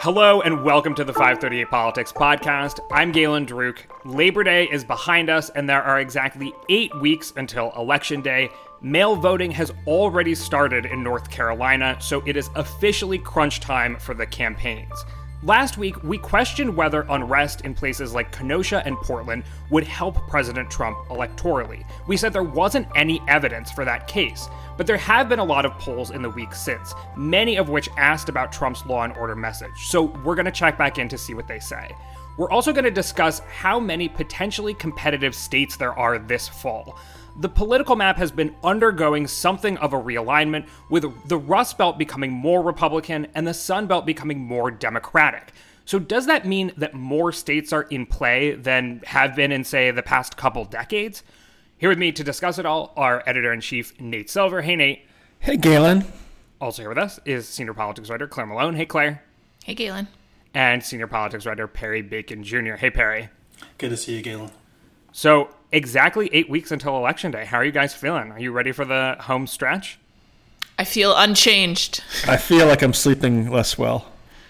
Hello and welcome to the 538 Politics Podcast. I'm Galen Druk. Labor Day is behind us and there are exactly 8 weeks until Election Day. Mail voting has already started in North Carolina, so it is officially crunch time for the campaigns. Last week, we questioned whether unrest in places like Kenosha and Portland would help President Trump electorally. We said there wasn't any evidence for that case, but there have been a lot of polls in the week since, many of which asked about Trump's law and order message, so we're going to check back in to see what they say. We're also going to discuss how many potentially competitive states there are this fall. The political map has been undergoing something of a realignment, with the Rust Belt becoming more Republican and the Sun Belt becoming more Democratic. So does that mean that more states are in play than have been in, say, the past couple decades? Here with me to discuss it all are Editor-in-Chief Nate Silver. Hey, Nate. Hey, Galen. Also here with us is Senior Politics Writer Claire Malone. Hey, Claire. Hey, Galen. And Senior Politics Writer Perry Bacon Jr. Hey, Perry. Good to see you, Galen. So, exactly 8 weeks until Election Day. How are you guys feeling? Are you ready for the home stretch? I feel unchanged. I feel like I'm sleeping less well.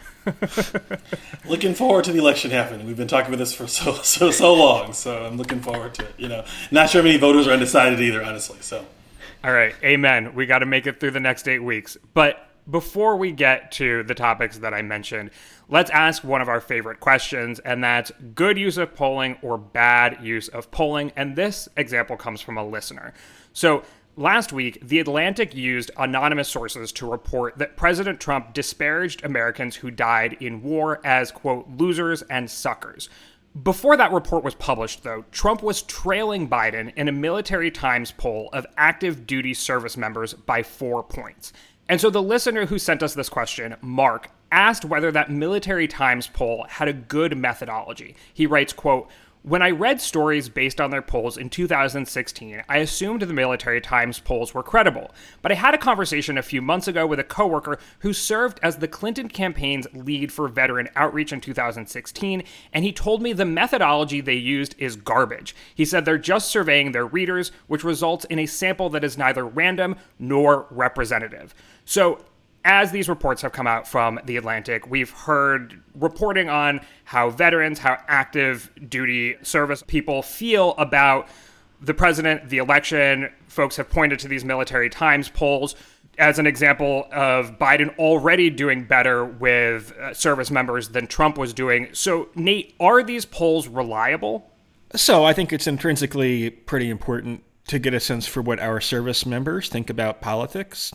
Looking forward to the election happening. We've been talking about this for so long, so I'm looking forward to it. Not sure many voters are undecided either, honestly. So, all right, amen. We got to make it through the next 8 weeks. But before we get to the topics that I mentioned, let's ask one of our favorite questions, and that's good use of polling or bad use of polling. And this example comes from a listener. So last week, The Atlantic used anonymous sources to report that President Trump disparaged Americans who died in war as, quote, losers and suckers. Before that report was published, though, Trump was trailing Biden in a Military Times poll of active duty service members by 4 points. And so the listener who sent us this question, Mark, asked whether that Military Times poll had a good methodology. He writes, quote, "When I read stories based on their polls in 2016, I assumed the Military Times polls were credible. But I had a conversation a few months ago with a coworker who served as the Clinton campaign's lead for veteran outreach in 2016, and he told me the methodology they used is garbage. He said they're just surveying their readers, which results in a sample that is neither random nor representative." So, as these reports have come out from The Atlantic, we've heard reporting on how veterans, how active duty service people feel about the president, the election. Folks have pointed to these Military Times polls as an example of Biden already doing better with service members than Trump was doing. So, Nate, are these polls reliable? So I think it's intrinsically pretty important to get a sense for what our service members think about politics.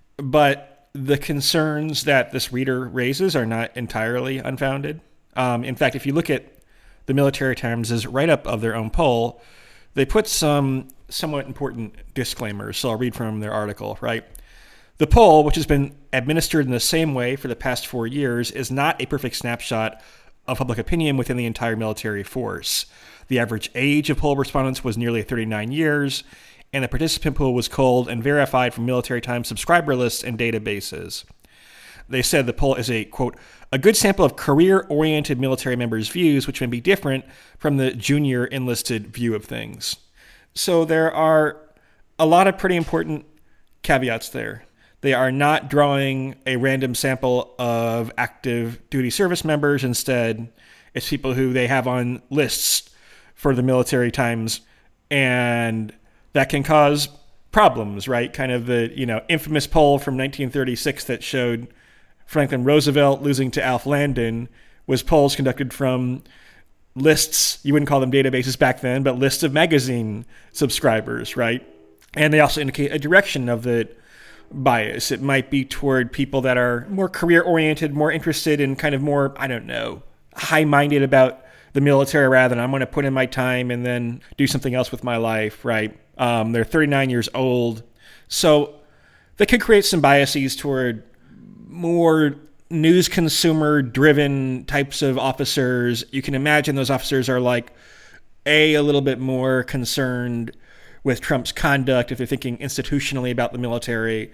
But the concerns that this reader raises are not entirely unfounded. In fact, if you look at the Military Times' write-up of their own poll, they put some somewhat important disclaimers. So I'll read from their article, right? The poll, which has been administered in the same way for the past 4 years, is not a perfect snapshot of public opinion within the entire military force. The average age of poll respondents was nearly 39 years, and the participant pool was culled and verified from Military Times subscriber lists and databases. They said the poll is a, quote, a good sample of career-oriented military members' views, which may be different from the junior enlisted view of things. So there are a lot of pretty important caveats there. They are not drawing a random sample of active duty service members. Instead, it's people who they have on lists for the Military Times, and that can cause problems, right? Kind of the, infamous poll from 1936 that showed Franklin Roosevelt losing to Alf Landon was polls conducted from lists, you wouldn't call them databases back then, but lists of magazine subscribers, right? And they also indicate a direction of the bias. It might be toward people that are more career-oriented, more interested in kind of more, high-minded about the military rather than I'm going to put in my time and then do something else with my life, right? They're 39 years old. So they could create some biases toward more news consumer driven types of officers. You can imagine those officers are like a little bit more concerned with Trump's conduct if they're thinking institutionally about the military.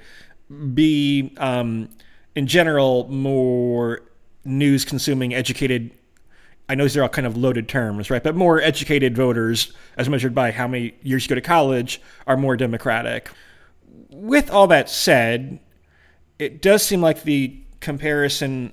B, in general, more news consuming, educated, I know these are all kind of loaded terms, right? But more educated voters, as measured by how many years you go to college, are more Democratic. With all that said, it does seem like the comparison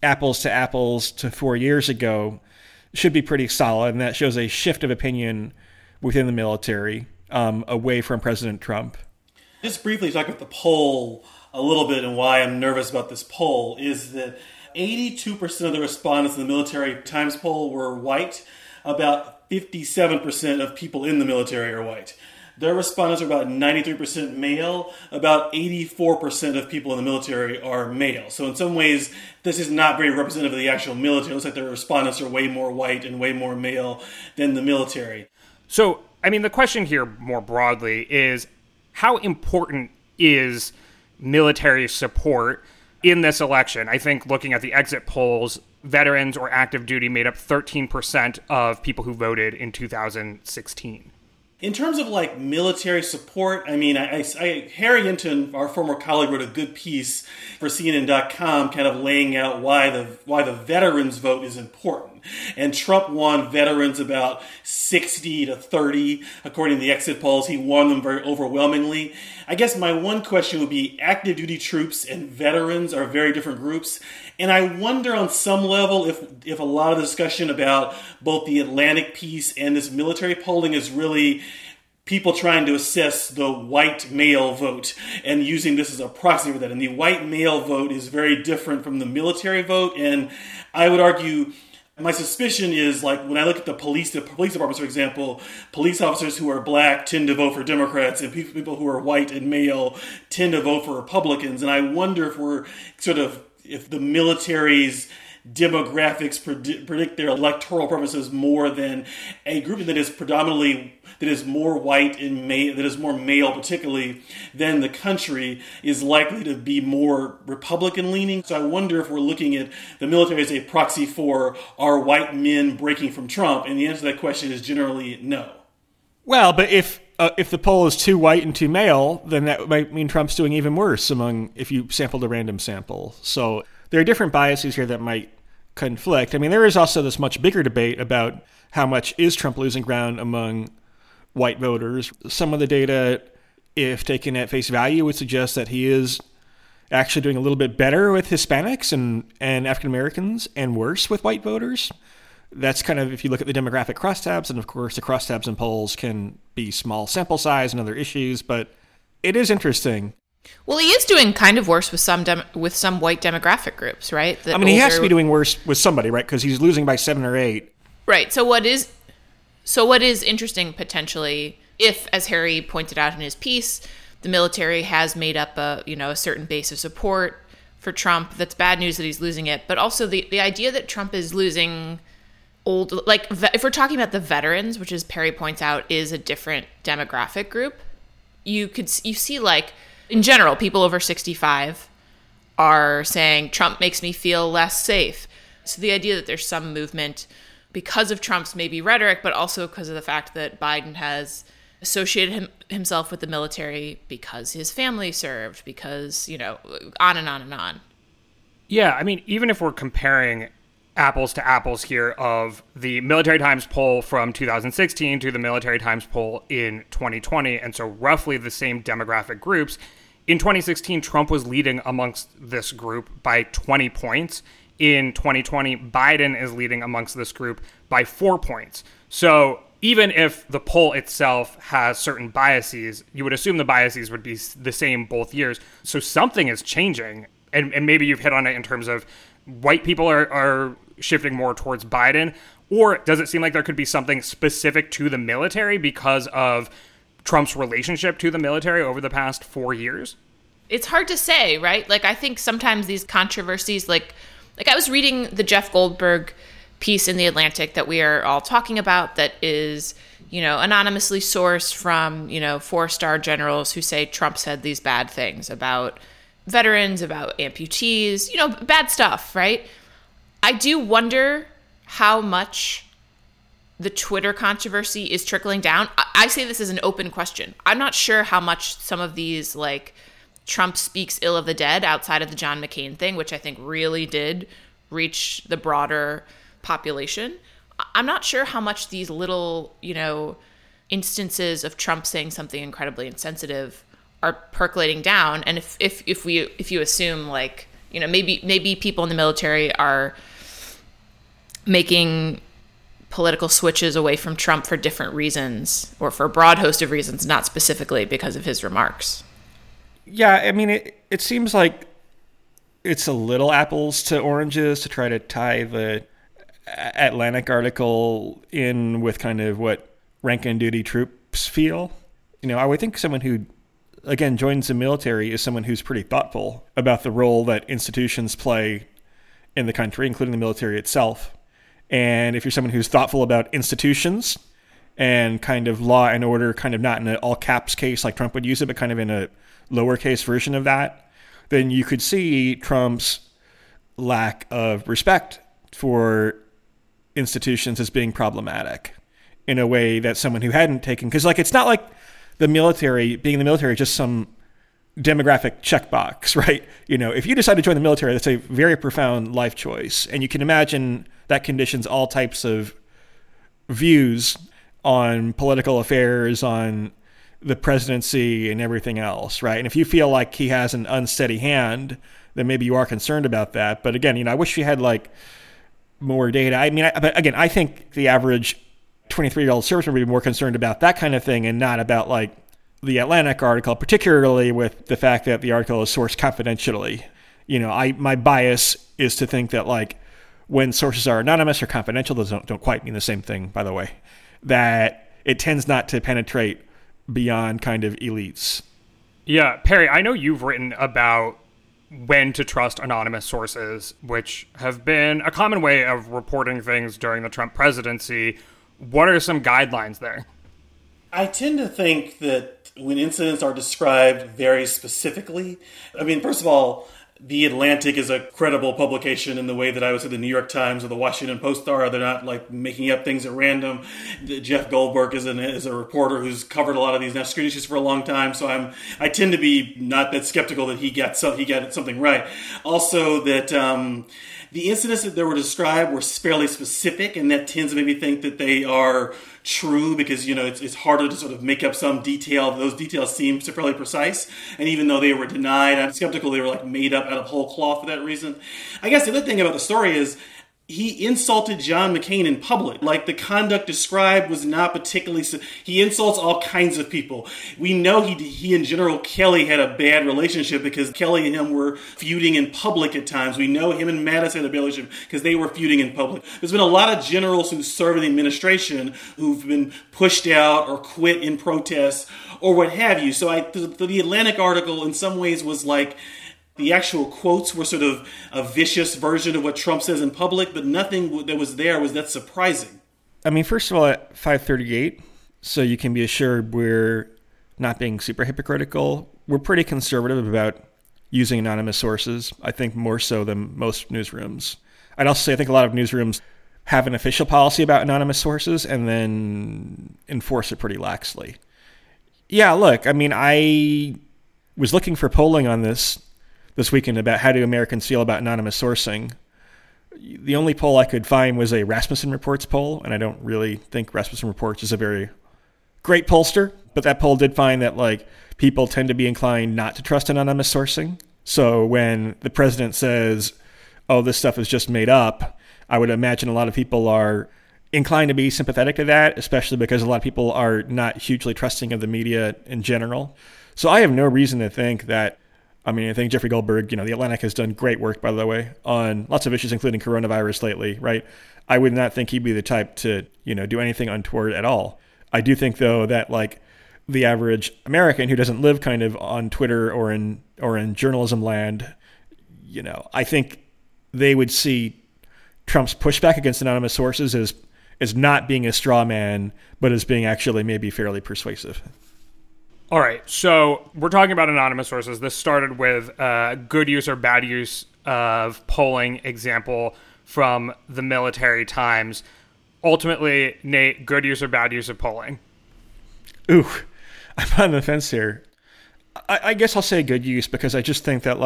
apples to 4 years ago should be pretty solid, and that shows a shift of opinion within the military away from President Trump. Just briefly talk about the poll a little bit and why I'm nervous about this poll is that 82% of the respondents in the Military Times poll were white. About 57% of people in the military are white. Their respondents are about 93% male. About 84% of people in the military are male. So in some ways, this is not very representative of the actual military. It looks like their respondents are way more white and way more male than the military. So, I mean, the question here more broadly is how important is military support in this election? I think looking at the exit polls, veterans or active duty made up 13% of people who voted in 2016. In terms of like military support, I mean, Harry Hinton, our former colleague, wrote a good piece for CNN.com kind of laying out why the veterans vote is important. And Trump won veterans about 60 to 30. According to the exit polls, he won them very overwhelmingly. I guess my one question would be active duty troops and veterans are very different groups. And I wonder on some level if a lot of the discussion about both the Atlantic piece and this military polling is really people trying to assess the white male vote and using this as a proxy for that. And the white male vote is very different from the military vote. And I would argue my suspicion is, like, when I look at the police departments, for example, police officers who are black tend to vote for Democrats, and people who are white and male tend to vote for Republicans. And I wonder if the military's demographics predict their electoral purposes more than a group that is more white and male, that is more male particularly than the country, is likely to be more Republican leaning. So I wonder if we're looking at the military as a proxy for are white men breaking from Trump, and the answer to that question is generally no. Well, but if the poll is too white and too male, then that might mean Trump's doing even worse if you sampled a random sample. So there are different biases here that might conflict. I mean, there is also this much bigger debate about how much is Trump losing ground among white voters. Some of the data, if taken at face value, would suggest that he is actually doing a little bit better with Hispanics and African Americans and worse with white voters. That's kind of, if you look at the demographic crosstabs, and of course the crosstabs in polls can be small sample size and other issues, but it is interesting. Well, he is doing kind of worse with some white demographic groups, right? I mean, he has to be doing worse with somebody, right? Because he's losing by 7 or 8. Right. So what is interesting potentially, if, as Harry pointed out in his piece, the military has made up a certain base of support for Trump, that's bad news that he's losing it. But also the idea that Trump is losing if we're talking about the veterans, which, as Perry points out, is a different demographic group, you see, like, in general, people over 65 are saying Trump makes me feel less safe. So the idea that there's some movement because of Trump's maybe rhetoric, but also because of the fact that Biden has associated himself with the military because his family served, because, on and on and on. Yeah, I mean, even if we're comparing apples to apples here of the Military Times poll from 2016 to the Military Times poll in 2020, and so roughly the same demographic groups, in 2016, Trump was leading amongst this group by 20 points. In 2020, Biden is leading amongst this group by 4 points. So even if the poll itself has certain biases, you would assume the biases would be the same both years. So something is changing. And maybe you've hit on it in terms of white people are shifting more towards Biden, or does it seem like there could be something specific to the military because of Trump's relationship to the military over the past 4 years? It's hard to say, right? Like, I think sometimes these controversies, like I was reading the Jeff Goldberg piece in The Atlantic that we are all talking about that is, anonymously sourced from, 4-star generals who say Trump said these bad things about veterans, about amputees, bad stuff, right? I do wonder how much the Twitter controversy is trickling down. I say this as an open question. I'm not sure how much some of these, like, Trump speaks ill of the dead outside of the John McCain thing, which I think really did reach the broader population. I'm not sure how much these little, instances of Trump saying something incredibly insensitive are percolating down. And if you assume, like, maybe people in the military are making political switches away from Trump for different reasons, or for a broad host of reasons, not specifically because of his remarks. Yeah, I mean, it seems like it's a little apples to oranges to try to tie the Atlantic article in with kind of what rank and duty troops feel. I would think someone who, again, joins the military is someone who's pretty thoughtful about the role that institutions play in the country, including the military itself. And if you're someone who's thoughtful about institutions and kind of law and order, kind of not in an all caps case like Trump would use it, but kind of in a lowercase version of that, then you could see Trump's lack of respect for institutions as being problematic in a way that someone who hadn't taken, because it's not like the military, being in the military, just some demographic checkbox, right? If you decide to join the military, that's a very profound life choice. And you can imagine that conditions all types of views on political affairs, on the presidency and everything else, right? And if you feel like he has an unsteady hand, then maybe you are concerned about that. But again, I wish you had more data. But again, I think the average 23-year-old serviceman would be more concerned about that kind of thing and not about the Atlantic article, particularly with the fact that the article is sourced confidentially. My bias is to think that when sources are anonymous or confidential, those don't quite mean the same thing, by the way, that it tends not to penetrate beyond kind of elites. Yeah, Perry, I know you've written about when to trust anonymous sources, which have been a common way of reporting things during the Trump presidency. What are some guidelines there? I tend to think that when incidents are described very specifically, first of all, The Atlantic is a credible publication in the way that I would say the New York Times or the Washington Post are. They're not making up things at random. Jeff Goldberg is a reporter who's covered a lot of these national security issues for a long time. So I tend to be not that skeptical that he got something right. Also that the incidents that were described were fairly specific, and that tends to make me think that they are true because, it's harder to sort of make up some detail. Those details seem fairly precise. And even though they were denied, I'm skeptical they were made up out of whole cloth for that reason. I guess the other thing about the story is he insulted John McCain in public. The conduct described was not particularly... He insults all kinds of people. We know he and General Kelly had a bad relationship because Kelly and him were feuding in public at times. We know him and Mattis had a bad relationship because they were feuding in public. There's been a lot of generals who serve in the administration who've been pushed out or quit in protest or what have you. So the Atlantic article in some ways was the actual quotes were sort of a vicious version of what Trump says in public, but nothing that was there was that surprising. First of all, at 538, so you can be assured we're not being super hypocritical, we're pretty conservative about using anonymous sources, I think more so than most newsrooms. I'd also say I think a lot of newsrooms have an official policy about anonymous sources and then enforce it pretty laxly. Yeah, look, I was looking for polling on this weekend about how do Americans feel about anonymous sourcing. The only poll I could find was a Rasmussen Reports poll, and I don't really think Rasmussen Reports is a very great pollster, but that poll did find that people tend to be inclined not to trust anonymous sourcing. So when the president says, oh, this stuff is just made up, I would imagine a lot of people are inclined to be sympathetic to that, especially because a lot of people are not hugely trusting of the media in general. So I have no reason to think that I think Jeffrey Goldberg, The Atlantic has done great work, by the way, on lots of issues, including coronavirus lately, right? I would not think he'd be the type to, do anything untoward at all. I do think, though, that the average American who doesn't live kind of on Twitter or in journalism land, I think they would see Trump's pushback against anonymous sources as not being a straw man, but as being actually maybe fairly persuasive. All right, so we're talking about anonymous sources. This started with a good use or bad use of polling example from the Military Times. Ultimately, Nate, good use or bad use of polling? Ooh, I'm on the fence here. I guess I'll say good use because I just think that,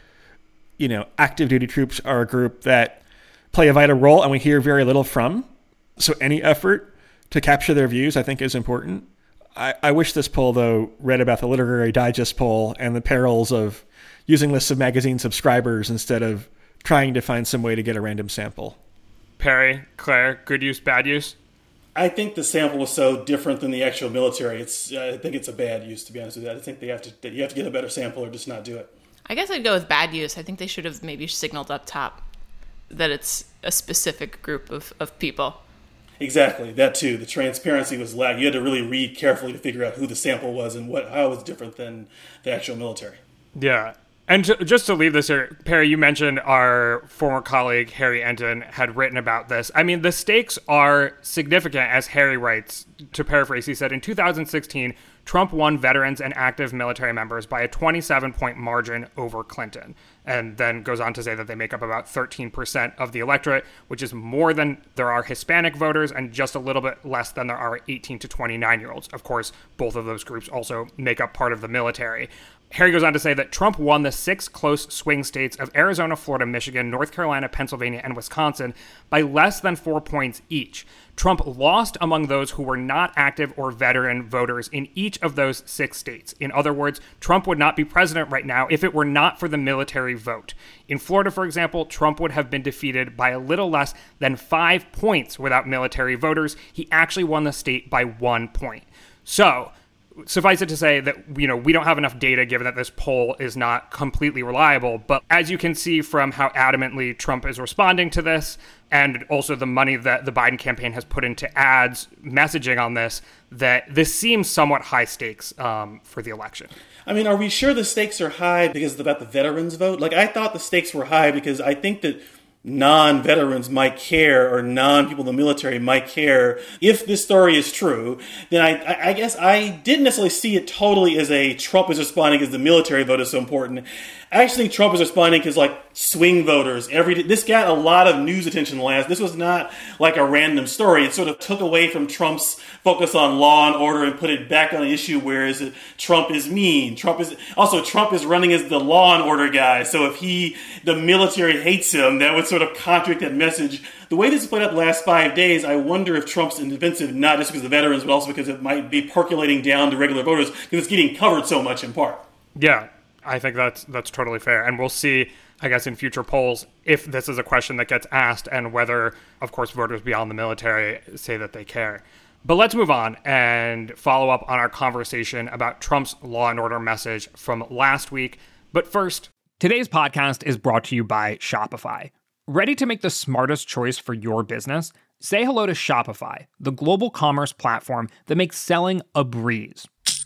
active duty troops are a group that play a vital role and we hear very little from. So any effort to capture their views, I think, is important. I wish this poll, though, read about the Literary Digest poll and the perils of, using lists of magazine subscribers instead of trying to find some way to get a random sample. Perry, Claire, good use, bad use? I think the sample was so different than the actual military. I think it's a bad use, to be honest with you. I think you have to get a better sample or just not do it. I guess I'd go with bad use. I think they should have maybe signaled up top that it's a specific group of people. Exactly, that too. The transparency was lagged. You had to really read carefully to figure out who the sample was and how it was different than the actual military. Yeah. And just to leave this here, Perry, you mentioned our former colleague Harry Enten had written about this. I mean, the stakes are significant, as Harry writes. To paraphrase, he said, in 2016, Trump won veterans and active military members by a 27-point margin over Clinton. And then goes on to say that they make up about 13% of the electorate, which is more than there are Hispanic voters and just a little bit less than there are 18 to 29-year-olds. Of course, both of those groups also make up part of the military. Harry goes on to say that Trump won the 6 close swing states of Arizona, Florida, Michigan, North Carolina, Pennsylvania, and Wisconsin by less than 4 points each. Trump lost among those who were not active or veteran voters in each of those 6 states. In other words, Trump would not be president right now if it were not for the military vote. In Florida, for example, Trump would have been defeated by a little less than 5 points without military voters. He actually won the state by 1 point. So, suffice it to say that, we don't have enough data given that this poll is not completely reliable. But as you can see from how adamantly Trump is responding to this, and also the money that the Biden campaign has put into ads messaging on this, that this seems somewhat high stakes for the election. I mean, are we sure the stakes are high because it's about the veterans vote? Like, I thought the stakes were high because I think that non-veterans might care, or non-people in the military might care. If this story is true, then I guess I didn't necessarily see it totally as a Trump is responding because the military vote is so important. I actually think Trump is responding because, like, swing voters, this got a lot of news attention last. This was not like a random story. It sort of took away from Trump's focus on law and order and put it back on an issue where Trump is mean. Trump is running as the law and order guy. So if the military hates him, that would sort of contradict that message. The way this has played out the last 5 days, I wonder if Trump's defensive, not just because of the veterans, but also because it might be percolating down to regular voters because it's getting covered so much in part. Yeah. I think that's totally fair. And we'll see, I guess, in future polls if this is a question that gets asked and whether, of course, voters beyond the military say that they care. But let's move on and follow up on our conversation about Trump's law and order message from last week. But first, today's podcast is brought to you by Shopify. Ready to make the smartest choice for your business? Say hello to Shopify, the global commerce platform that makes selling a breeze.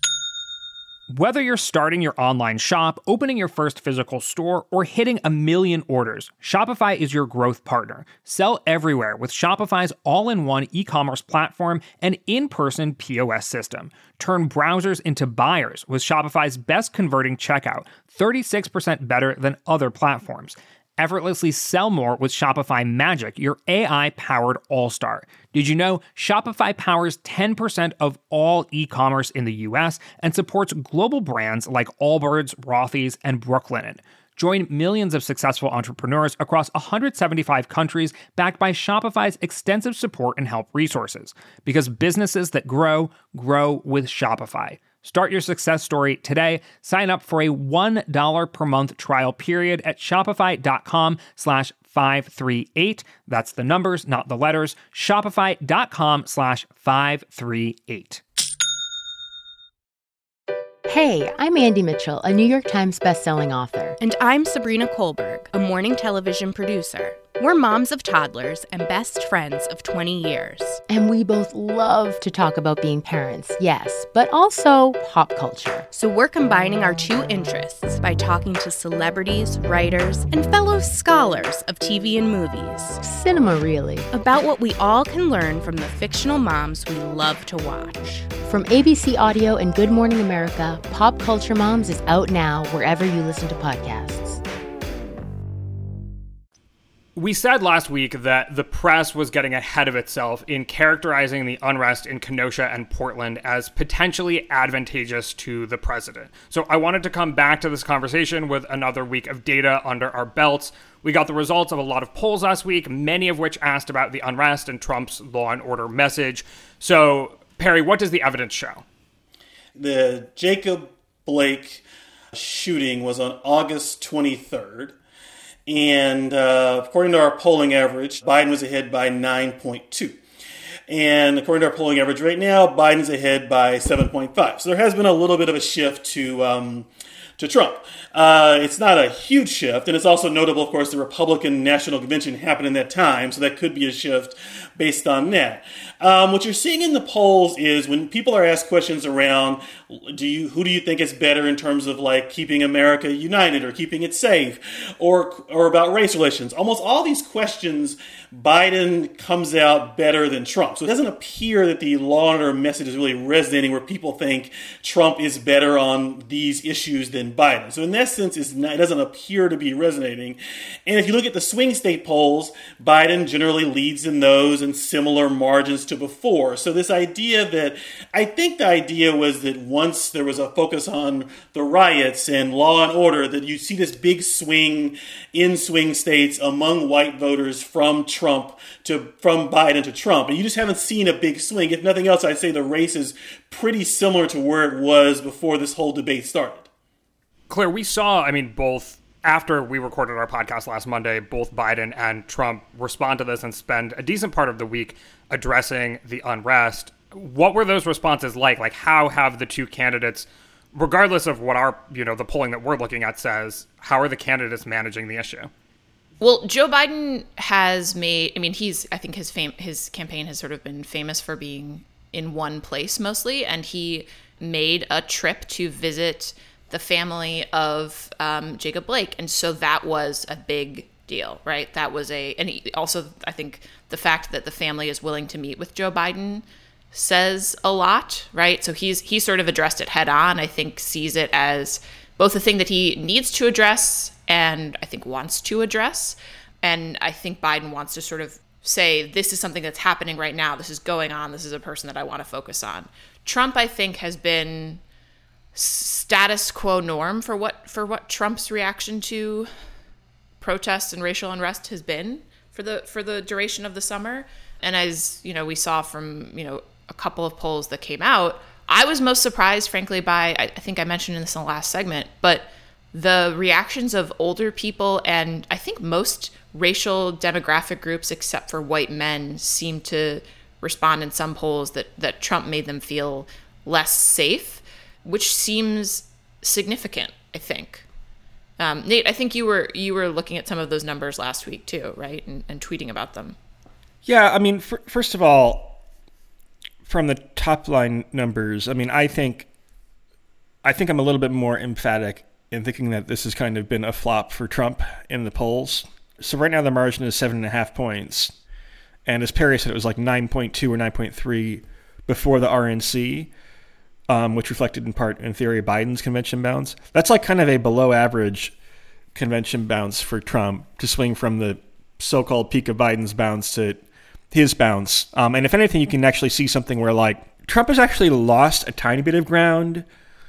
Whether you're starting your online shop, opening your first physical store, or hitting 1 million orders, Shopify is your growth partner. Sell everywhere with Shopify's all-in-one e-commerce platform and in-person POS system. Turn browsers into buyers with Shopify's best converting checkout, 36% better than other platforms. Effortlessly sell more with Shopify Magic, your AI-powered all-star. Did you know Shopify powers 10% of all e-commerce in the US and supports global brands like Allbirds, Rothy's, and Brooklinen? Join millions of successful entrepreneurs across 175 countries backed by Shopify's extensive support and help resources. Because businesses that grow, grow with Shopify. Start your success story today. Sign up for a $1 per month trial period at shopify.com/538. That's the numbers, not the letters. Shopify.com/538. Hey, I'm Andy Mitchell, a New York Times bestselling author. And I'm Sabrina Kohlberg, a morning television producer. We're moms of toddlers and best friends of 20 years. And we both love to talk about being parents, yes, but also pop culture. So we're combining our two interests by talking to celebrities, writers, and fellow scholars of TV and movies. Cinema, really. About what we all can learn from the fictional moms we love to watch. From ABC Audio and Good Morning America, Pop Culture Moms is out now wherever you listen to podcasts. We said last week that the press was getting ahead of itself in characterizing the unrest in Kenosha and Portland as potentially advantageous to the president. So I wanted to come back to this conversation with another week of data under our belts. We got the results of a lot of polls last week, many of which asked about the unrest and Trump's law and order message. So, Perry, what does the evidence show? The Jacob Blake shooting was on August 23rd. And according to our polling average, Biden was ahead by 9.2. And according to our polling average right now, Biden's ahead by 7.5. So there has been a little bit of a shift to Trump. It's not a huge shift, and it's also notable, of course, the Republican National Convention happened in that time, so that could be a shift based on that. What you're seeing in the polls is when people are asked questions around, who do you think is better in terms of like keeping America united or keeping it safe, or about race relations, almost all these questions, Biden comes out better than Trump. So it doesn't appear that the law and order message is really resonating where people think Trump is better on these issues than Biden. So in that sense, it doesn't appear to be resonating. And if you look at the swing state polls, Biden generally leads in those in similar margins to before. So this idea that, I think the idea was that once there was a focus on the riots and law and order, that you see this big swing in swing states among white voters from Biden to Trump. And you just haven't seen a big swing. If nothing else, I'd say the race is pretty similar to where it was before this whole debate started. Claire, we saw, both after we recorded our podcast last Monday, both Biden and Trump respond to this and spend a decent part of the week addressing the unrest. What were those responses like? Like, how have the two candidates, regardless of what our, the polling that we're looking at says, how are the candidates managing the issue? Well, Joe Biden has made, I think his campaign has sort of been famous for being in one place mostly, and he made a trip to visit the family of Jacob Blake. And so that was a big deal, right? That was and also, I think the fact that the family is willing to meet with Joe Biden says a lot, right? So he sort of addressed it head on. I think sees it as both a thing that he needs to address and I think wants to address. And I think Biden wants to sort of say, this is something that's happening right now. This is going on. This is a person that I want to focus on. Trump, I think, has been status quo norm for what Trump's reaction to protests and racial unrest has been for the duration of the summer. And as we saw from a couple of polls that came out, I was most surprised, frankly, by, I think I mentioned this in the last segment, but the reactions of older people and I think most racial demographic groups except for white men seem to respond in some polls that Trump made them feel less safe, which seems significant, I think. Nate, I think you were looking at some of those numbers last week too, right? And tweeting about them. Yeah, first of all, from the top line numbers, I think I'm a little bit more emphatic in thinking that this has kind of been a flop for Trump in the polls. So right now the margin is 7.5 points. And as Perry said, it was like 9.2 or 9.3 before the RNC. Which reflected in part, in theory, Biden's convention bounce. That's like kind of a below average convention bounce for Trump to swing from the so-called peak of Biden's bounce to his bounce. And if anything, you can actually see something where like Trump has actually lost a tiny bit of ground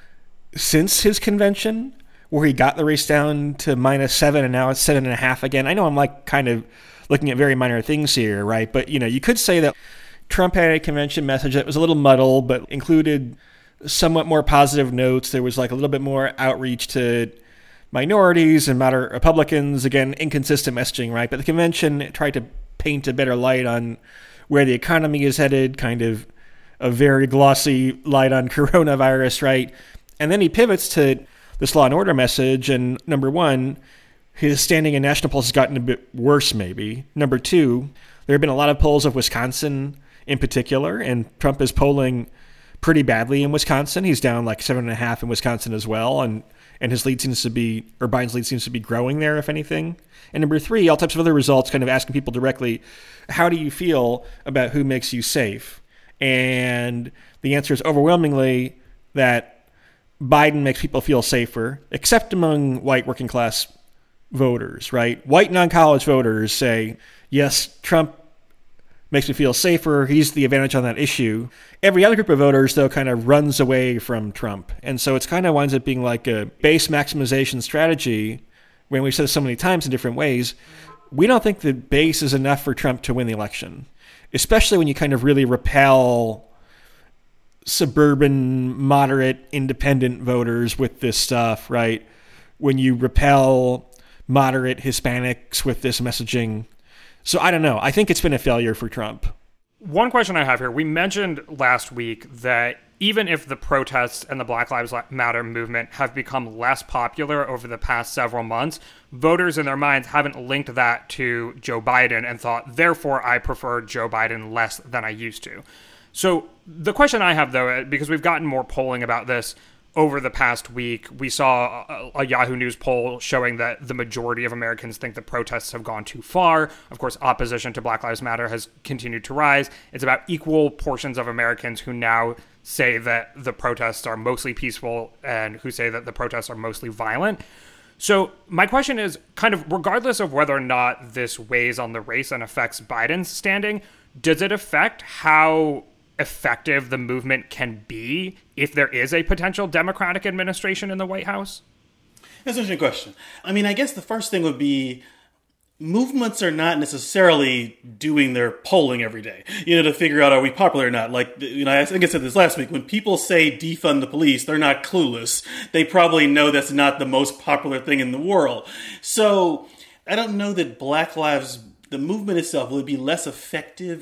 since his convention, where he got the race down to -7 and now it's 7.5 again. I know I'm like kind of looking at very minor things here, right? But, you could say that Trump had a convention message that was a little muddled, but included somewhat more positive notes. There was like a little bit more outreach to minorities and moderate Republicans. Again, inconsistent messaging, right? But the convention tried to paint a better light on where the economy is headed, kind of a very glossy light on coronavirus, right? And then he pivots to this law and order message. And number one, his standing in national polls has gotten a bit worse, maybe. Number two, there have been a lot of polls of Wisconsin in particular, and Trump is polling pretty badly in Wisconsin. He's down like 7.5 in Wisconsin as well, and his lead seems to be, or Biden's lead seems to be growing there, if anything. And number three, all types of other results, kind of asking people directly, how do you feel about who makes you safe? And the answer is overwhelmingly that Biden makes people feel safer, except among white working class voters, right? White non-college voters say, yes, Trump makes me feel safer. He's the advantage on that issue. Every other group of voters, though, kind of runs away from Trump. And so it's kind of winds up being like a base maximization strategy when we've said this so many times in different ways. We don't think the base is enough for Trump to win the election, especially when you kind of really repel suburban, moderate, independent voters with this stuff, right? When you repel moderate Hispanics with this messaging. So I don't know. I think it's been a failure for Trump. One question I have here. We mentioned last week that even if the protests and the Black Lives Matter movement have become less popular over the past several months, voters in their minds haven't linked that to Joe Biden and thought, therefore, I prefer Joe Biden less than I used to. So the question I have, though, because we've gotten more polling about this over the past week, we saw a Yahoo News poll showing that the majority of Americans think the protests have gone too far. Of course, opposition to Black Lives Matter has continued to rise. It's about equal portions of Americans who now say that the protests are mostly peaceful and who say that the protests are mostly violent. So my question is, kind of regardless of whether or not this weighs on the race and affects Biden's standing, does it affect how effective the movement can be if there is a potential Democratic administration in the White House? That's an interesting question. I mean, I guess the first thing would be movements are not necessarily doing their polling every day, to figure out are we popular or not. Like, I think I said this last week, when people say defund the police, they're not clueless. They probably know that's not the most popular thing in the world. So I don't know that the movement itself will be less effective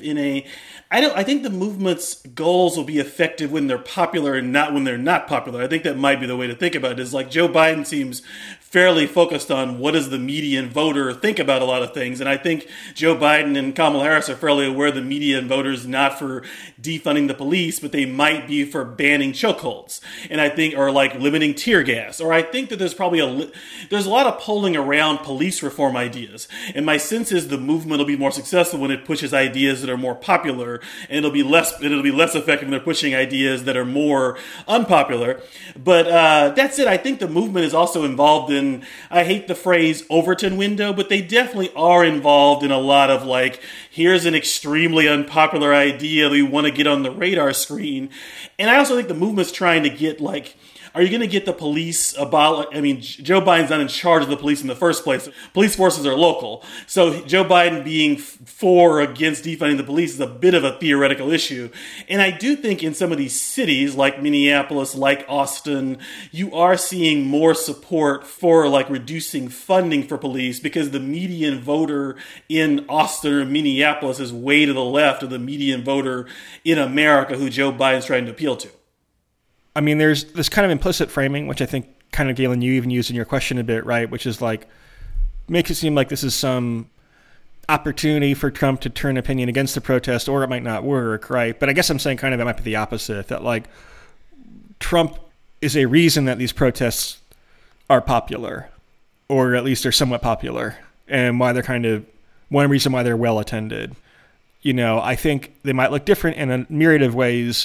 I think the movement's goals will be effective when they're popular and not when they're not popular. I think that might be the way to think about it, is like Joe Biden seems fairly focused on what does the median voter think about a lot of things. And I think Joe Biden and Kamala Harris are fairly aware the median voters not for defunding the police, but they might be for banning chokeholds. And I think, or like limiting tear gas. Or I think that there's probably there's a lot of polling around police reform ideas. And my sense is the movement will be more successful when it pushes ideas that are more popular, and it'll be less effective when they're pushing ideas that are more unpopular. But that's it. I think the movement is also involved in, I hate the phrase Overton window, but they definitely are involved in a lot of like, here's an extremely unpopular idea that we want to get on the radar screen. And I also think the movement's trying to get like, are you going to get the police abolished? I mean, Joe Biden's not in charge of the police in the first place. Police forces are local. So Joe Biden being for or against defunding the police is a bit of a theoretical issue. And I do think in some of these cities like Minneapolis, like Austin, you are seeing more support for like reducing funding for police, because the median voter in Austin or Minneapolis is way to the left of the median voter in America who Joe Biden's trying to appeal to. I mean, there's this kind of implicit framing, which I think kind of, Galen, you even used in your question a bit, right? Which is like, makes it seem like this is some opportunity for Trump to turn opinion against the protest, or it might not work, right? But I guess I'm saying kind of it might be the opposite, that like Trump is a reason that these protests are popular, or at least they're somewhat popular, and why they're kind of one reason why they're well attended. I think they might look different in a myriad of ways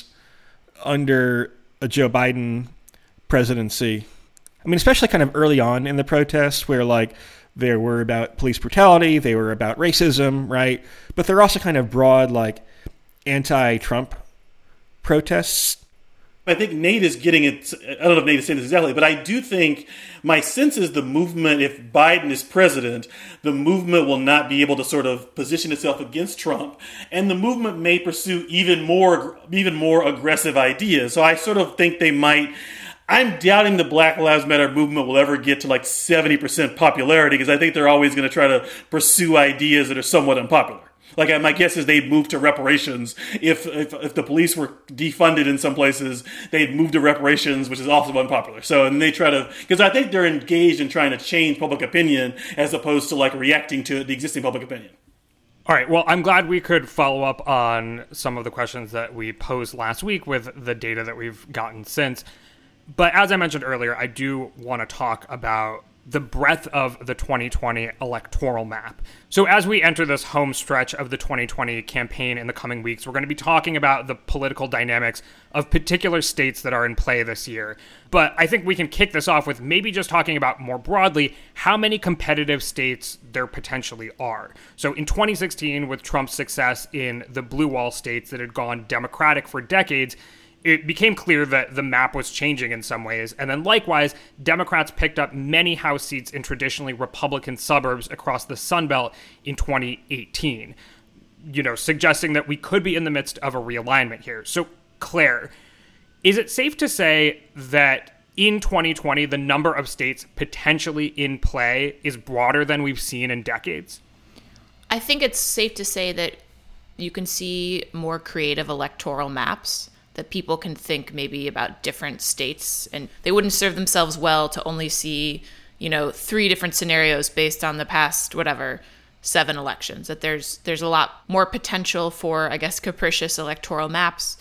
under a Joe Biden presidency. I mean, especially kind of early on in the protests where like they were about police brutality, they were about racism, right? But they're also kind of broad like anti-Trump protests. I think Nate is getting it. I don't know if Nate is saying this exactly, but I do think my sense is the movement, if Biden is president, the movement will not be able to sort of position itself against Trump, and the movement may pursue even more aggressive ideas. So I sort of think they might. I'm doubting the Black Lives Matter movement will ever get to like 70% popularity, because I think they're always going to try to pursue ideas that are somewhat unpopular. Like, my guess is they'd move to reparations. If the police were defunded in some places, they'd move to reparations, which is also unpopular. So, and they try to, because I think they're engaged in trying to change public opinion as opposed to like reacting to the existing public opinion. All right. Well, I'm glad we could follow up on some of the questions that we posed last week with the data that we've gotten since. But as I mentioned earlier, I do want to talk about the breadth of the 2020 electoral map. So as we enter this home stretch of the 2020 campaign in the coming weeks, we're going to be talking about the political dynamics of particular states that are in play this year. But I think we can kick this off with maybe just talking about more broadly how many competitive states there potentially are. So in 2016, with Trump's success in the blue wall states that had gone Democratic for decades, it became clear that the map was changing in some ways. And then likewise, Democrats picked up many House seats in traditionally Republican suburbs across the Sun Belt in 2018, suggesting that we could be in the midst of a realignment here. So, Claire, Is it safe to say that in 2020, the number of states potentially in play is broader than we've seen in decades? I think it's safe to say that you can see more creative electoral maps, that people can think maybe about different states, and they wouldn't serve themselves well to only see, 3 different scenarios based on the past, 7 elections. That there's a lot more potential for, I guess, capricious electoral maps.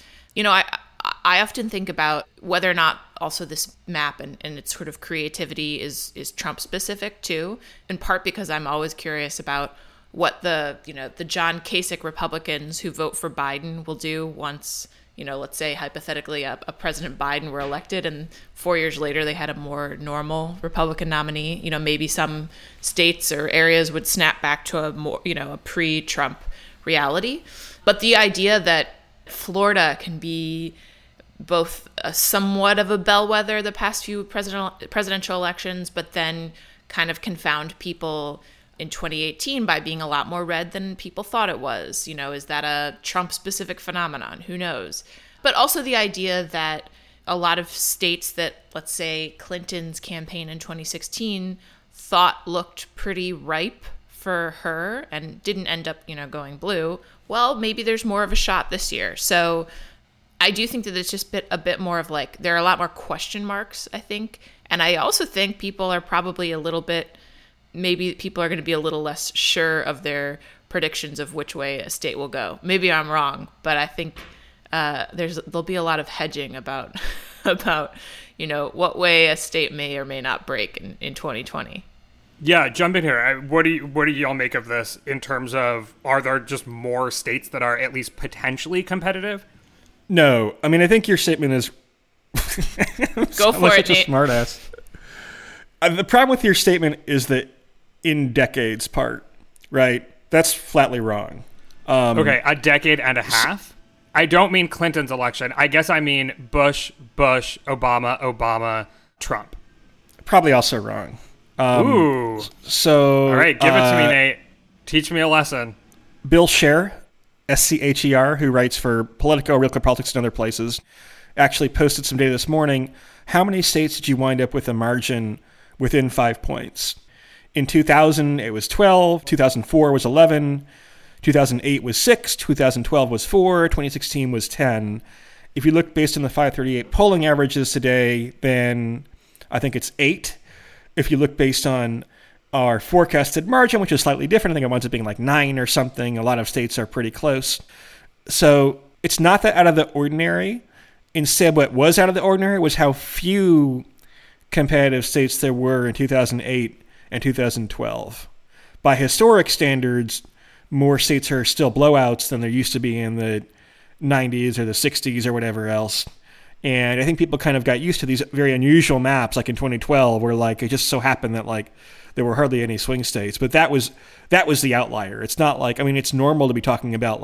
I often think about whether or not also this map and its sort of creativity is Trump specific too, in part because I'm always curious about what the John Kasich Republicans who vote for Biden will do once, let's say hypothetically a President Biden were elected and 4 years later they had a more normal Republican nominee. Maybe some states or areas would snap back to a more, a pre-Trump reality. But the idea that Florida can be both somewhat of a bellwether the past few presidential elections, but then kind of confound people in 2018 by being a lot more red than people thought it was. Is that a Trump-specific phenomenon? Who knows? But also the idea that a lot of states that, let's say, Clinton's campaign in 2016 thought looked pretty ripe for her and didn't end up, going blue, well, maybe there's more of a shot this year. So I do think that it's just a bit more of there are a lot more question marks, I think. And I also think people are probably maybe people are going to be a little less sure of their predictions of which way a state will go. Maybe I'm wrong, but I think there'll be a lot of hedging about what way a state may or may not break in 2020. Yeah, jump in here. What do y'all make of this in terms of, are there just more states that are at least potentially competitive? No, I mean, I think your statement is go for it, such a Nate. smart ass. The problem with your statement is that in decades part, right? That's flatly wrong. Okay, a decade and a half? I don't mean Clinton's election. I guess I mean Bush, Obama, Trump. Probably also wrong. Ooh. So, all right, give it to me, Nate. Teach me a lesson. Bill Scher, Scher, who writes for Politico, Real Clear Politics, and other places, actually posted some data this morning. How many states did you wind up with a margin within 5 points? In 2000, it was 12. 2004 was 11. 2008 was 6. 2012 was 4. 2016 was 10. If you look based on the 538 polling averages today, then I think it's 8. If you look based on our forecasted margin, which is slightly different, I think it winds up being 9 or something. A lot of states are pretty close. So it's not that out of the ordinary. Instead, what was out of the ordinary was how few competitive states there were in 2008 and 2012. By historic standards, more states are still blowouts than there used to be in the 90s or the 60s or whatever else. And I think people kind of got used to these very unusual maps, like in 2012, where it just so happened that there were hardly any swing states. But that was the outlier. It's not it's normal to be talking about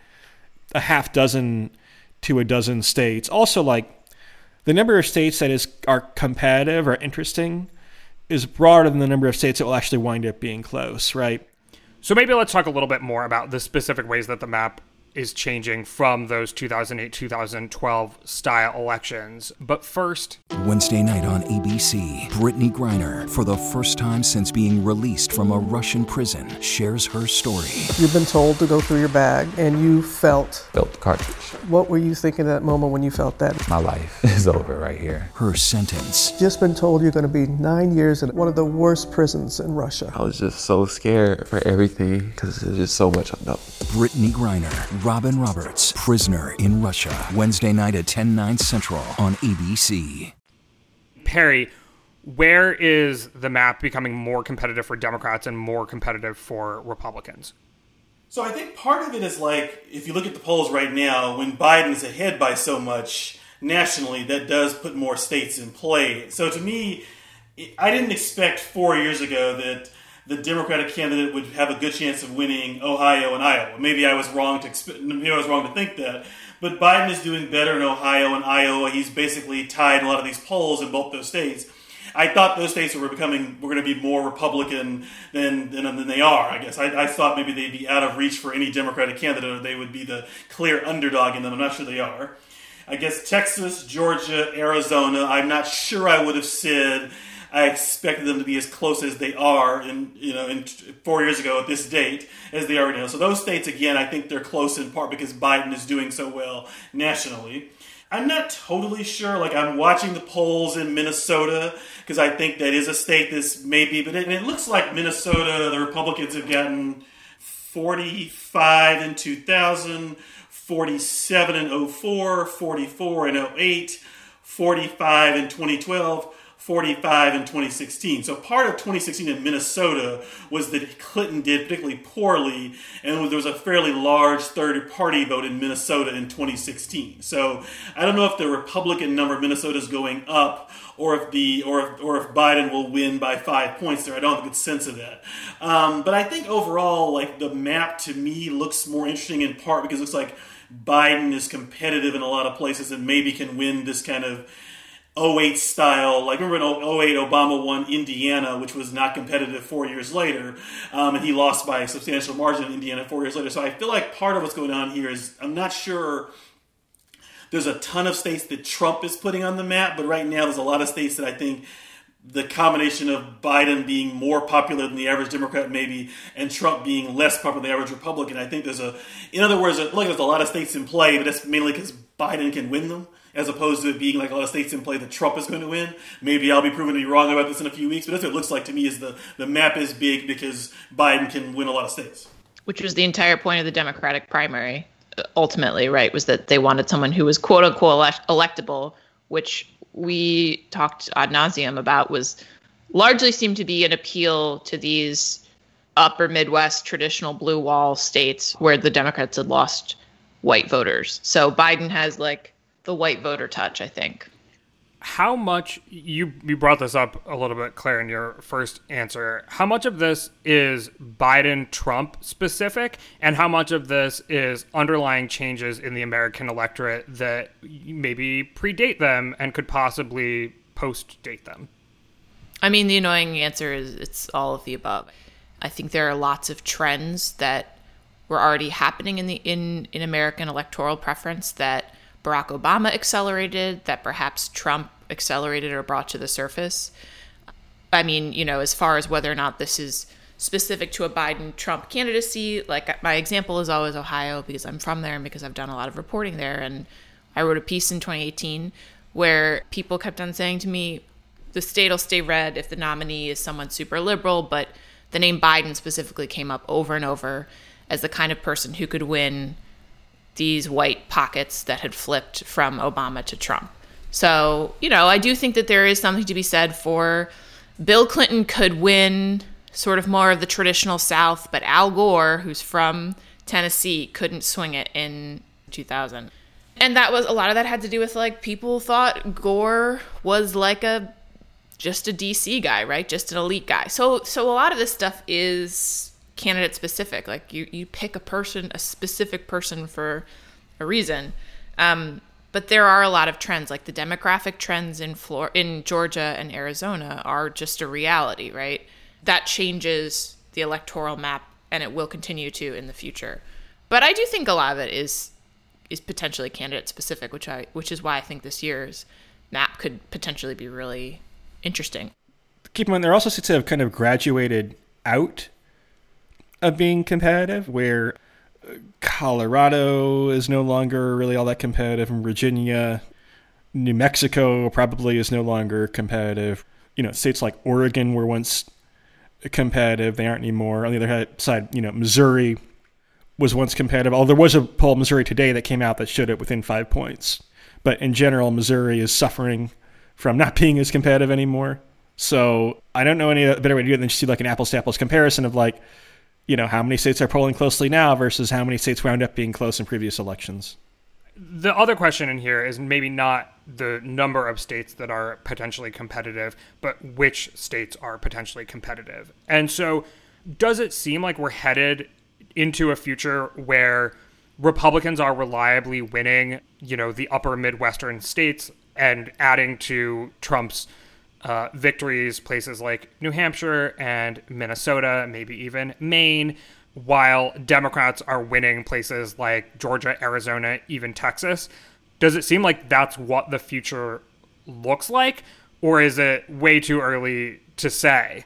a half dozen to a dozen states. Also, the number of states that are competitive or interesting is broader than the number of states that will actually wind up being close, right? So maybe let's talk a little bit more about the specific ways that the map is changing from those 2008-2012 style elections. But first, Wednesday night on ABC, Brittany Griner, for the first time since being released from a Russian prison, shares her story. You've been told to go through your bag, and you felt the cartridge. What were you thinking at that moment when you felt that? My life is over right here. Her sentence. Just been told you're going to be 9 years in one of the worst prisons in Russia. I was just so scared for everything because there's just so much unknown. Brittany Griner, Robin Roberts, Prisoner in Russia. Wednesday night at 10/9 Central on ABC. Perry, where is the map becoming more competitive for Democrats and more competitive for Republicans? So I think part of it is if you look at the polls right now, when Biden is ahead by so much nationally, that does put more states in play. So to me, I didn't expect 4 years ago that the Democratic candidate would have a good chance of winning Ohio and Iowa. Maybe I was wrong to think that. But Biden is doing better in Ohio and Iowa. He's basically tied a lot of these polls in both those states. I thought those states were going to be more Republican than they are, I guess. I thought maybe they'd be out of reach for any Democratic candidate, or they would be the clear underdog in them. I'm not sure they are. I guess Texas, Georgia, Arizona, I'm not sure I would have said I expected them to be as close as they are in 4 years ago at this date as they are right now. So those states, again, I think they're close in part because Biden is doing so well nationally. I'm not totally sure. Like, I'm watching the polls in Minnesota because I think that is a state this may be. But it looks like Minnesota, the Republicans have gotten 45 in 2000, 47 in 04, 44 in 08, 45 in 2012, 45 in 2016. So part of 2016 in Minnesota was that Clinton did particularly poorly, and there was a fairly large third-party vote in Minnesota in 2016. So I don't know if the Republican number of Minnesota is going up, or if Biden will win by 5 points there. I don't have a good sense of that. But I think overall, like, the map to me looks more interesting in part because it looks like Biden is competitive in a lot of places and maybe can win this kind of 08 style. Like, remember in 08, Obama won Indiana, which was not competitive 4 years later, and he lost by a substantial margin in Indiana 4 years later. So I feel like part of what's going on here is I'm not sure there's a ton of states that Trump is putting on the map, but right now there's a lot of states that I think the combination of Biden being more popular than the average Democrat maybe, and Trump being less popular than the average Republican, I think there's in other words, there's a lot of states in play, but that's mainly because Biden can win them, as opposed to it being like a lot of states in play that Trump is going to win. Maybe I'll be proven to be wrong about this in a few weeks, but that's what it looks like to me is the map is big because Biden can win a lot of states. Which was the entire point of the Democratic primary, ultimately, right, was that they wanted someone who was quote-unquote electable, which we talked ad nauseum about was largely seemed to be an appeal to these upper Midwest traditional blue wall states where the Democrats had lost white voters. So Biden has like the white voter touch, I think. How much, you brought this up a little bit, Claire, in your first answer. How much of this is Biden-Trump specific, and how much of this is underlying changes in the American electorate that maybe predate them and could possibly post-date them? I mean, the annoying answer is it's all of the above. I think there are lots of trends that were already happening in American electoral preference that Barack Obama accelerated, that perhaps Trump accelerated or brought to the surface. I mean, as far as whether or not this is specific to a Biden-Trump candidacy, like my example is always Ohio because I'm from there and because I've done a lot of reporting there. And I wrote a piece in 2018 where people kept on saying to me, the state will stay red if the nominee is someone super liberal, but the name Biden specifically came up over and over as the kind of person who could win these white pockets that had flipped from Obama to Trump. So, I do think that there is something to be said for Bill Clinton could win sort of more of the traditional South, but Al Gore, who's from Tennessee, couldn't swing it in 2000. And that was, a lot of that had to do with like people thought Gore was like just a DC guy, right? Just an elite guy. So a lot of this stuff is candidate specific. Like you pick a specific person for a reason. But there are a lot of trends, like the demographic trends in Georgia and Arizona are just a reality, right? That changes the electoral map, and it will continue to in the future. But I do think a lot of it is potentially candidate specific, which is why I think this year's map could potentially be really interesting. Keep in mind, there are also states that have kind of graduated out of being competitive, where Colorado is no longer really all that competitive, and Virginia, New Mexico probably is no longer competitive. States like Oregon were once competitive. They aren't anymore. On the other side, Missouri was once competitive. Although there was a poll in Missouri today that came out that showed it within 5 points. But in general, Missouri is suffering from not being as competitive anymore. So I don't know any better way to do it than just see like an apples to apples comparison of like, how many states are polling closely now versus how many states wound up being close in previous elections. The other question in here is maybe not the number of states that are potentially competitive, but which states are potentially competitive. And so does it seem like we're headed into a future where Republicans are reliably winning, the upper Midwestern states and adding to Trump's victories, places like New Hampshire and Minnesota, maybe even Maine, while Democrats are winning places like Georgia, Arizona, even Texas? Does it seem like that's what the future looks like, or is it way too early to say?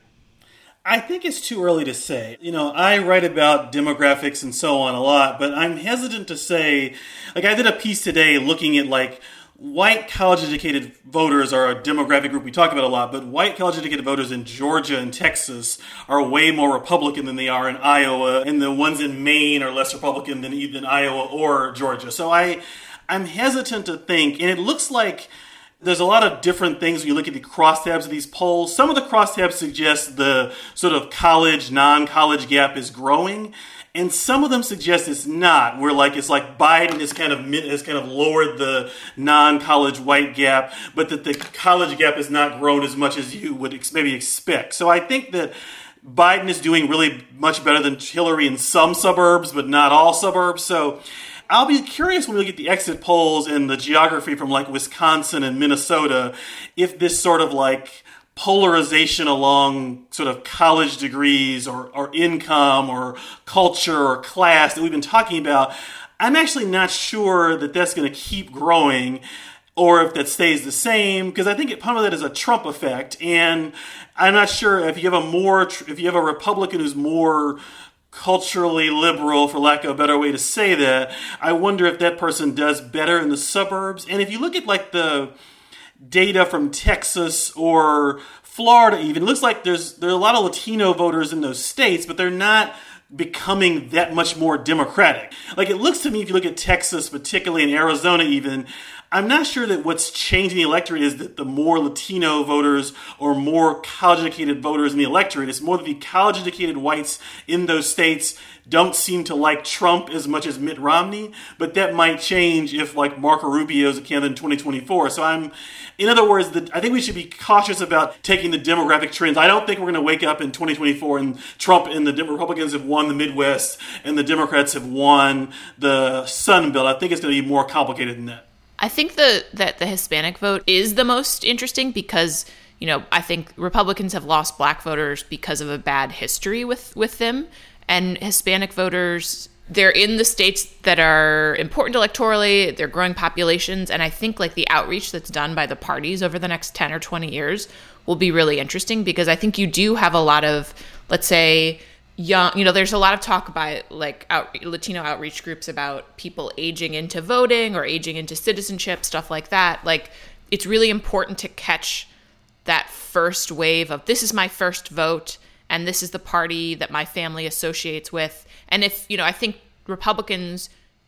I think it's too early to say. I write about demographics and so on a lot, but I'm hesitant to say, I did a piece today looking at white college-educated voters are a demographic group we talk about a lot, but white college-educated voters in Georgia and Texas are way more Republican than they are in Iowa, and the ones in Maine are less Republican than even Iowa or Georgia. So I'm hesitant to think, and it looks like there's a lot of different things when you look at the crosstabs of these polls. Some of the crosstabs suggest the sort of college, non-college gap is growing, and some of them suggest it's not, where it's like Biden has kind of lowered the non-college white gap, but that the college gap has not grown as much as you would maybe expect. So I think that Biden is doing really much better than Hillary in some suburbs, but not all suburbs. So I'll be curious when we look at the exit polls and the geography from Wisconsin and Minnesota, if this sort of polarization along sort of college degrees or income or culture or class that we've been talking about, I'm actually not sure that that's going to keep growing or if that stays the same, because I think part of that is a Trump effect. And I'm not sure if you have a Republican who's more culturally liberal, for lack of a better way to say that, I wonder if that person does better in the suburbs. And if you look at the data from Texas or Florida even, it looks like there are a lot of Latino voters in those states, but they're not becoming that much more Democratic. It looks to me, if you look at Texas, particularly in Arizona even, I'm not sure that what's changing the electorate is that the more Latino voters or more college-educated voters in the electorate. It's more that the college-educated whites in those states don't seem to like Trump as much as Mitt Romney, but that might change if Marco Rubio is a candidate in 2024. So in other words, I think we should be cautious about taking the demographic trends. I don't think we're going to wake up in 2024 and Trump and the Republicans have won the Midwest and the Democrats have won the Sun Belt. I think it's going to be more complicated than that. I think that the Hispanic vote is the most interesting because, I think Republicans have lost black voters because of a bad history with them. And Hispanic voters, they're in the states that are important electorally, they're growing populations. And I think the outreach that's done by the parties over the next 10 or 20 years will be really interesting because I think you do have a lot of, let's say, young, there's a lot of talk by Latino outreach groups about people aging into voting or aging into citizenship, stuff like that. It's really important to catch that first wave of this is my first vote and this is the party that my family associates with. And if, I think Republicans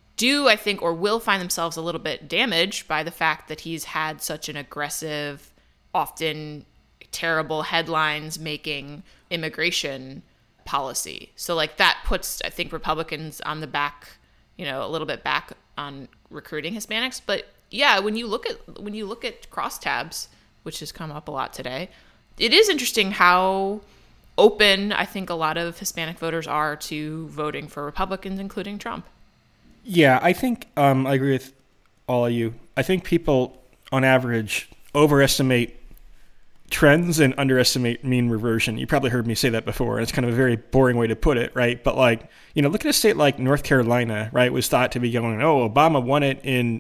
or will find themselves a little bit damaged by the fact that he's had such an aggressive, often terrible headlines making immigration policy. So that puts, I think, Republicans on the back, a little bit back on recruiting Hispanics. But yeah, when you look at crosstabs, which has come up a lot today, it is interesting how open I think a lot of Hispanic voters are to voting for Republicans, including Trump. Yeah, I think I agree with all of you. I think people, on average, overestimate trends and underestimate mean reversion. You probably heard me say that before, and it's kind of a very boring way to put it, right? But look at a state like North Carolina, right? Was thought to be going, Obama won it in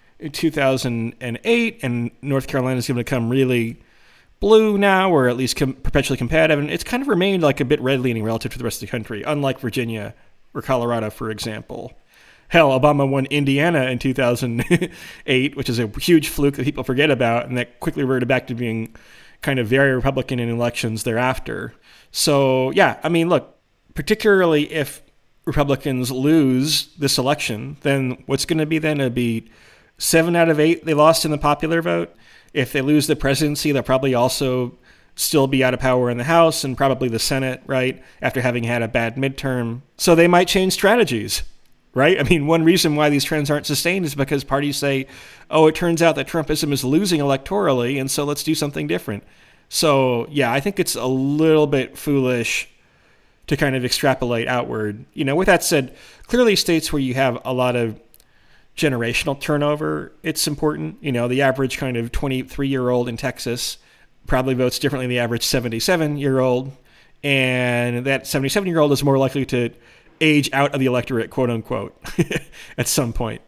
2008, and North Carolina is going to become really blue now, or at least perpetually competitive. And it's kind of remained a bit red-leaning relative to the rest of the country, unlike Virginia or Colorado, for example. Hell, Obama won Indiana in 2008, which is a huge fluke that people forget about, and that quickly reverted back to being kind of very Republican in elections thereafter. So, yeah, look, particularly if Republicans lose this election, then what's going to be then? It'll be 7 out of 8 they lost in the popular vote. If they lose the presidency, they'll probably also still be out of power in the House and probably the Senate, right, after having had a bad midterm. So they might change strategies, right? One reason why these trends aren't sustained is because parties say, it turns out that Trumpism is losing electorally, and so let's do something different. So, yeah, I think it's a little bit foolish to kind of extrapolate outward. With that said, clearly states where you have a lot of generational turnover, it's important. The average kind of 23-year-old in Texas probably votes differently than the average 77-year-old, and that 77-year-old is more likely to age out of the electorate, quote unquote, at some point.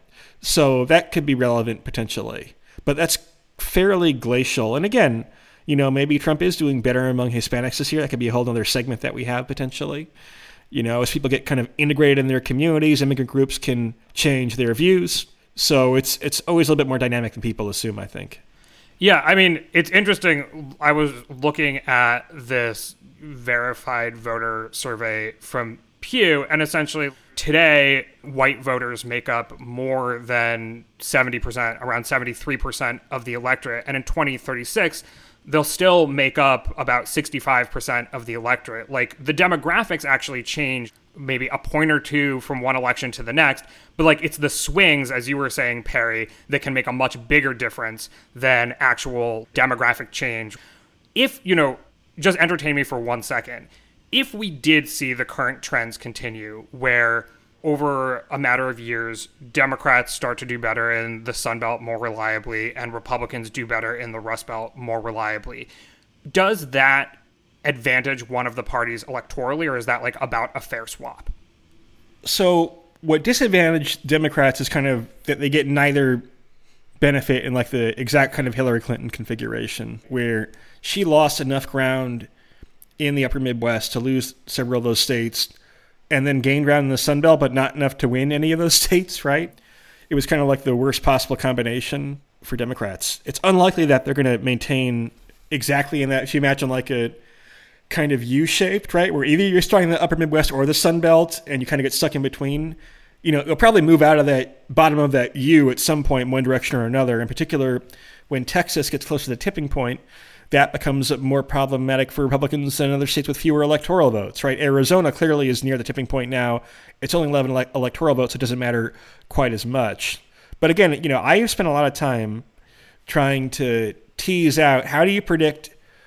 So that could be relevant potentially. But that's fairly glacial. And again, maybe Trump is doing better among Hispanics this year. That could be a whole other segment that we have potentially. As people get kind of integrated in their communities, immigrant groups can change their views. So it's always a little bit more dynamic than people assume, I think. Yeah, I mean, it's interesting. I was looking at this verified voter survey from Pew, and essentially today, white voters make up more than 70%, around 73% of the electorate. And in 2036, they'll still make up about 65% of the electorate. Like, the demographics actually change maybe a point or two from one election to the next, but like it's the swings, as you were saying, Perry, that can make a much bigger difference than actual demographic change. If, just entertain me for 1 second. If we did see the current trends continue, where over a matter of years, Democrats start to do better in the Sun Belt more reliably and Republicans do better in the Rust Belt more reliably, does that advantage one of the parties electorally, or is that like about a fair swap? So what disadvantaged Democrats is kind of that they get neither benefit in like the exact kind of Hillary Clinton configuration, where she lost enough ground in the upper Midwest to lose several of those states and then gained ground in the Sun Belt, but not enough to win any of those states, right? It was kind of like the worst possible combination for Democrats. It's unlikely that they're going to maintain exactly in that. If you imagine like a kind of U-shaped, right, where either you're starting in the upper Midwest or the Sun Belt and you kind of get stuck in between, you'll probably move out of that bottom of that U at some point in one direction or another. In particular, when Texas gets close to the tipping point, that becomes more problematic for Republicans than other states with fewer electoral votes, right? Arizona clearly is near the tipping point now. It's only 11 electoral votes. So it doesn't matter quite as much. But again, I spent a lot of time trying to tease out, how do you predict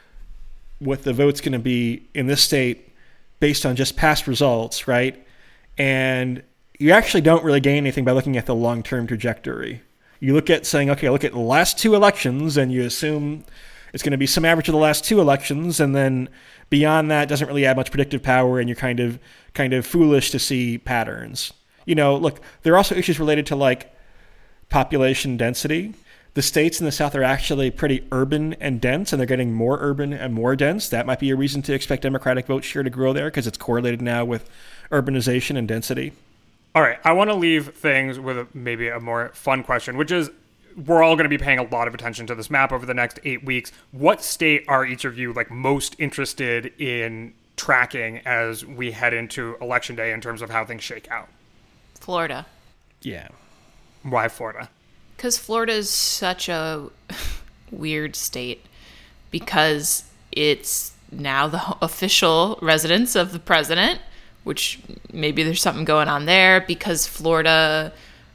what the vote's going to be in this state based on just past results, right? And you actually don't really gain anything by looking at the long-term trajectory. You look at saying, okay, look at the last two elections, and you assume it's going to be some average of the last two elections, and then beyond that doesn't really add much predictive power, and you're kind of foolish to see patterns. Look, there are also issues related to like population density. The states in the South are actually pretty urban and dense, and they're getting more urban and more dense. That might be a reason to expect Democratic vote share to grow there, because it's correlated now with urbanization and density. All right, I want to leave things with maybe a more fun question, which is, we're all going to be paying a lot of attention to this map over the next 8 weeks. What state are each of you like most interested in tracking as we head into Election Day in terms of how things shake out? Florida. Yeah. Why Florida? Because Florida is such a weird state, because it's now the official residence of the president, which maybe there's something going on there, because Florida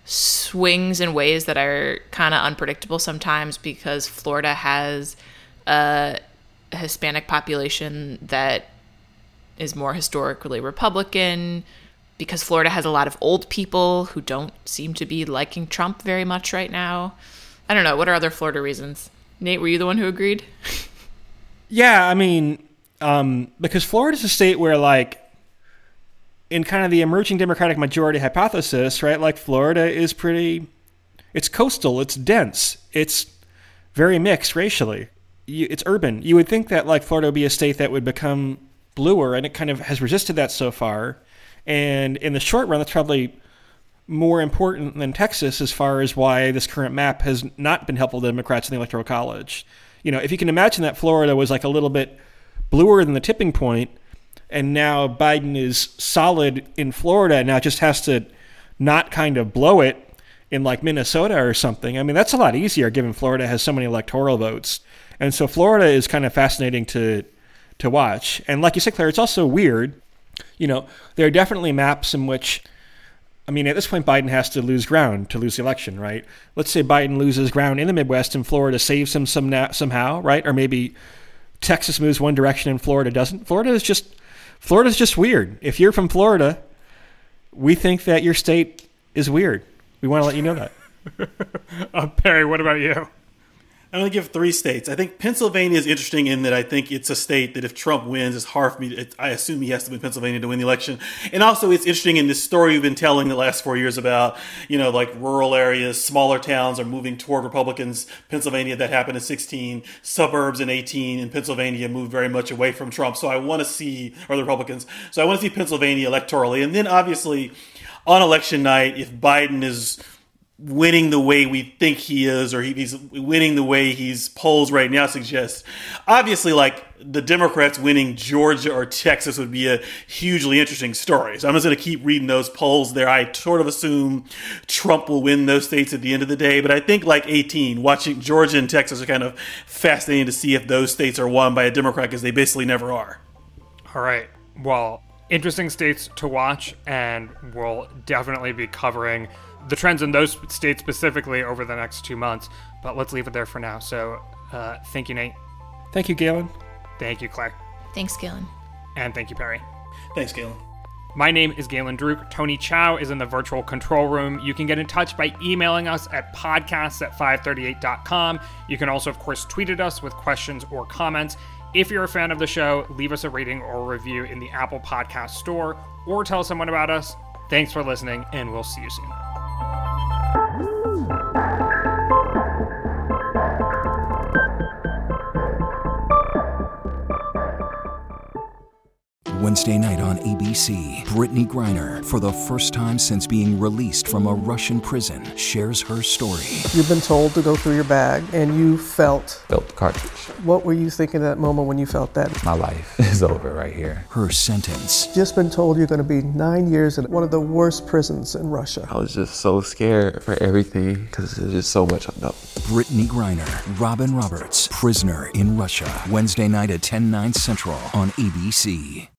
swings in ways that are kind of unpredictable sometimes, because Florida has a Hispanic population that is more historically Republican, because Florida has a lot of old people who don't seem to be liking Trump very much right now. I don't know. What are other Florida reasons? Nate, were you the one who agreed? Yeah, I mean, because Florida's a state where, like, in kind of the emerging Democratic majority hypothesis, right, like Florida is it's coastal, it's dense, it's very mixed racially, it's urban. You would think that, like, Florida would be a state that would become bluer, and it kind of has resisted that so far. And in the short run, that's probably more important than Texas as far as why this current map has not been helpful to Democrats in the Electoral College. If you can imagine that Florida was like a little bit bluer than the tipping point, and now Biden is solid in Florida and now just has to not kind of blow it in like Minnesota or something. I mean, that's a lot easier given Florida has so many electoral votes. And so Florida is kind of fascinating to watch. And like you said, Claire, it's also weird. There are definitely maps in which, I mean, at this point, Biden has to lose ground to lose the election, right? Let's say Biden loses ground in the Midwest and Florida saves him somehow, right? Or maybe Texas moves one direction and Florida doesn't. Florida's just weird. If you're from Florida, we think that your state is weird. We want to let you know that. Perry, what about you? I'm going to give 3 states. I think Pennsylvania is interesting in that I think it's a state that if Trump wins, it's hard for me. I assume he has to win Pennsylvania to win the election. And also it's interesting in this story we've been telling the last 4 years about, like rural areas, smaller towns are moving toward Republicans. Pennsylvania, that happened in 16, suburbs in 18, and Pennsylvania moved very much away from Trump. So I want to see, or the Republicans. So I want to see Pennsylvania electorally. And then obviously on election night, if Biden is winning the way we think he is, or he's winning the way he's polls right now suggest, obviously like the Democrats winning Georgia or Texas would be a hugely interesting story. So I'm just going to keep reading those polls there. I sort of assume Trump will win those states at the end of the day, but I think like 18, watching Georgia and Texas are kind of fascinating to see if those states are won by a Democrat, because they basically never are. All right. Well, interesting states to watch, and we'll definitely be covering the trends in those states specifically over the next 2 months. But let's leave it there for now. So thank you, Nate. Thank you, Galen. Thank you, Claire. Thanks, Galen. And thank you, Perry. Thanks, Galen. My name is Galen Druk. Tony Chow is in the virtual control room. You can get in touch by emailing us at podcasts@538.com. You can also, of course, tweet at us with questions or comments. If you're a fan of the show, leave us a rating or review in the Apple Podcast Store, or tell someone about us. Thanks for listening, and we'll see you soon. Wednesday night on ABC, Brittany Griner, for the first time since being released from a Russian prison, shares her story. You've been told to go through your bag, and you felt Felt the cartridge. What were you thinking at that moment when you felt that? My life is over right here. Her sentence. Just been told you're going to be 9 years in one of the worst prisons in Russia. I was just so scared for everything because there's just so much unknown. Brittany Griner, Robin Roberts, Prisoner in Russia. Wednesday night at 10/9 Central on ABC.